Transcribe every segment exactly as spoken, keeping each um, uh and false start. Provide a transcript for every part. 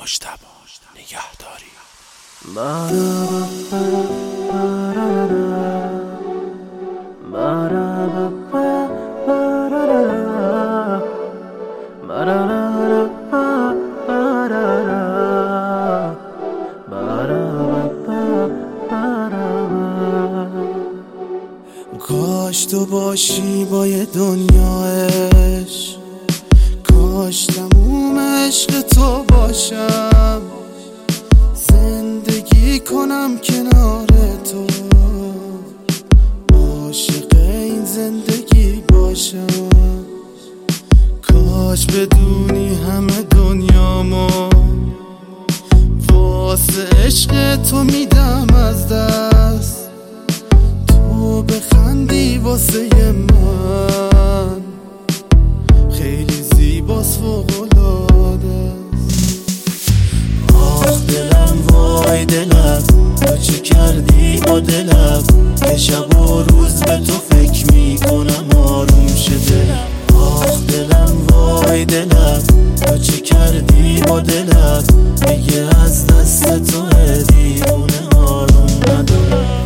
مجتبی نگهداری. کاش تو باشی با یه دنیا عشق، کاش تموم عشق تو باشم، زندگی کنم کنار تو، عاشق این زندگی باشم. کاش بدونی همه دنیامو واسه عشق تو میدم از دست، تو بخندی واسه من خیلی زیباست فوق‌العاده است. آخ دلم وای دلم، تو چه کردی با دلم، یه شب و روز به تو فکر میکنم آروم شه دلم. آخ دلم وای دلم، تو چه کردی با دلم، میگه از دست تو دیوونه آروم ندارم.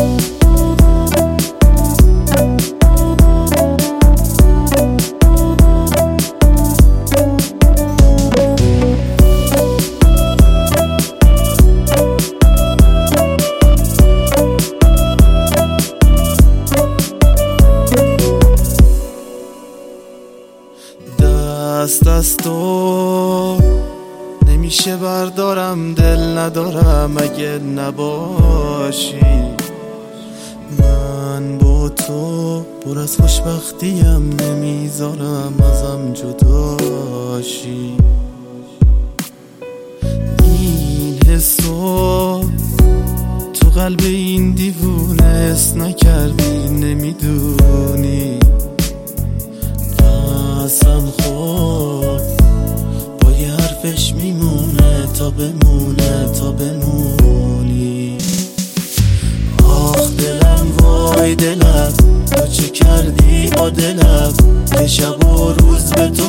دست از تو نمیشه بردارم، دل ندارم اگه نباشی. من با تو پر از خوشبختیم، نمیذارم ازم جداشی. این حسو تو قلب این دیوونه حس نکردی، نمیدونی قسم خور با یه حرفش میمونه تا بمونه تا بمونی. آخ دلم وای دلم، تو چه کردی با دلم، یه شب و روز به تو